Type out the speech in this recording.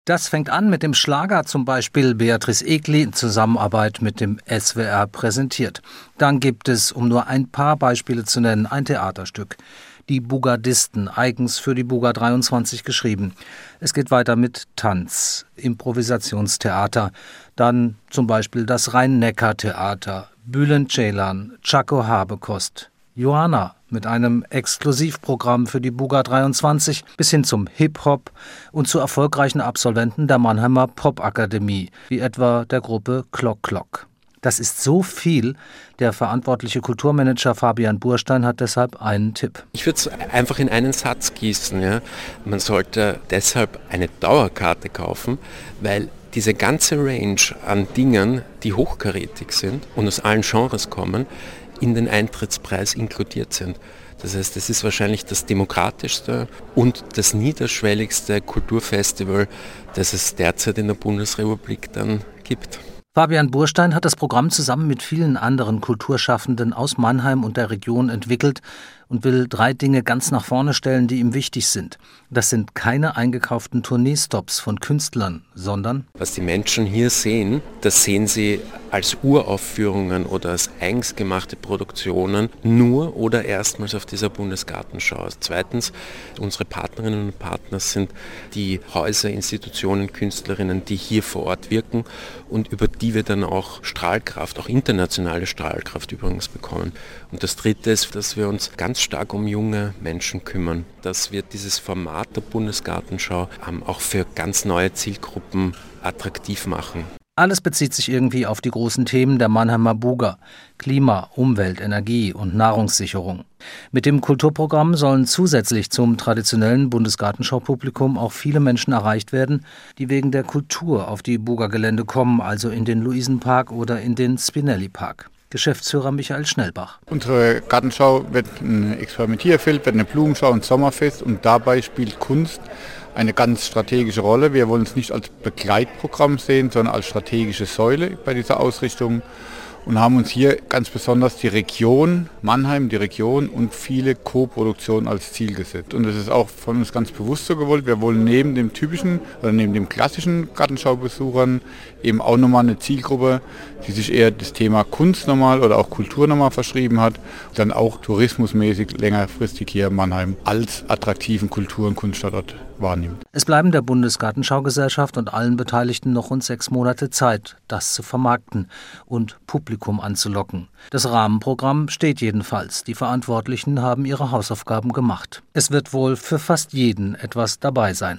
Das fängt an mit dem Schlager, zum Beispiel Beatrice Egli in Zusammenarbeit mit dem SWR präsentiert. Dann gibt es, um nur ein paar Beispiele zu nennen, ein Theaterstück. Die Bugardisten, eigens für die Buga 23 geschrieben. Es geht weiter mit Tanz, Improvisationstheater, dann zum Beispiel das Rhein-Neckar-Theater, Bülent Ceylan, Çako Habekost, Johanna mit einem Exklusivprogramm für die Buga 23 bis hin zum Hip-Hop und zu erfolgreichen Absolventen der Mannheimer Popakademie, wie etwa der Gruppe Klock Klock. Das ist so viel. Der verantwortliche Kulturmanager Fabian Burstein hat deshalb einen Tipp. Ich würde es einfach in einen Satz gießen. Ja? Man sollte deshalb eine Dauerkarte kaufen, weil diese ganze Range an Dingen, die hochkarätig sind und aus allen Genres kommen, in den Eintrittspreis inkludiert sind. Das heißt, es ist wahrscheinlich das demokratischste und das niederschwelligste Kulturfestival, das es derzeit in der Bundesrepublik dann gibt. Fabian Burstein hat das Programm zusammen mit vielen anderen Kulturschaffenden aus Mannheim und der Region entwickelt und will 3 Dinge ganz nach vorne stellen, die ihm wichtig sind. Das sind keine eingekauften Tourneestops von Künstlern, sondern was die Menschen hier sehen, das sehen sie als Uraufführungen oder als eigens gemachte Produktionen nur oder erstmals auf dieser Bundesgartenschau. Zweitens, unsere Partnerinnen und Partner sind die Häuser, Institutionen, Künstlerinnen, die hier vor Ort wirken und über die wir dann auch Strahlkraft, auch internationale Strahlkraft übrigens bekommen. Und das Dritte ist, dass wir uns ganz stark um junge Menschen kümmern. Das wird dieses Format der Bundesgartenschau auch für ganz neue Zielgruppen attraktiv machen. Alles bezieht sich irgendwie auf die großen Themen der Mannheimer Buga: Klima, Umwelt, Energie und Nahrungssicherung. Mit dem Kulturprogramm sollen zusätzlich zum traditionellen Bundesgartenschau-Publikum auch viele Menschen erreicht werden, die wegen der Kultur auf die Buga-Gelände kommen, also in den Luisenpark oder in den Spinelli-Park. Geschäftsführer Michael Schnellbach. Unsere Gartenschau wird ein Experimentierfeld, wird eine Blumenschau und Sommerfest und dabei spielt Kunst eine ganz strategische Rolle. Wir wollen es nicht als Begleitprogramm sehen, sondern als strategische Säule bei dieser Ausrichtung und haben uns hier ganz besonders die Region Mannheim, die Region und viele Co-Produktionen als Ziel gesetzt. Und das ist auch von uns ganz bewusst so gewollt. Wir wollen neben dem typischen oder neben dem klassischen Gartenschaubesuchern eben auch nochmal eine Zielgruppe, die sich eher das Thema Kunst nochmal oder auch Kultur nochmal verschrieben hat, dann auch tourismusmäßig längerfristig hier in Mannheim als attraktiven Kultur- und Kunststandort wahrnimmt. Es bleiben der Bundesgartenschaugesellschaft und allen Beteiligten noch rund 6 Monate Zeit, das zu vermarkten und Publikum anzulocken. Das Rahmenprogramm steht jedenfalls. Die Verantwortlichen haben ihre Hausaufgaben gemacht. Es wird wohl für fast jeden etwas dabei sein.